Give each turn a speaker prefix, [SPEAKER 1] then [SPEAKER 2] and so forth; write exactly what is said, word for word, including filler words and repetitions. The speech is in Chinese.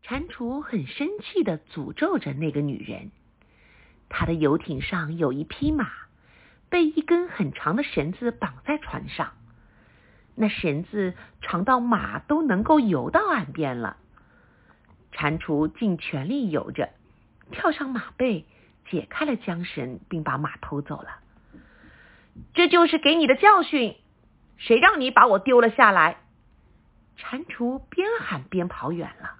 [SPEAKER 1] 蟾蜍很生气地诅咒着那个女人。他的游艇上有一匹马，被一根很长的绳子绑在船上，那绳子长到马都能够游到岸边了。蟾蜍尽全力游着，跳上马背，解开了缰绳，并把马偷走了。这就是给你的教训，谁让你把我丢了下来？蟾蜍边喊边跑远了。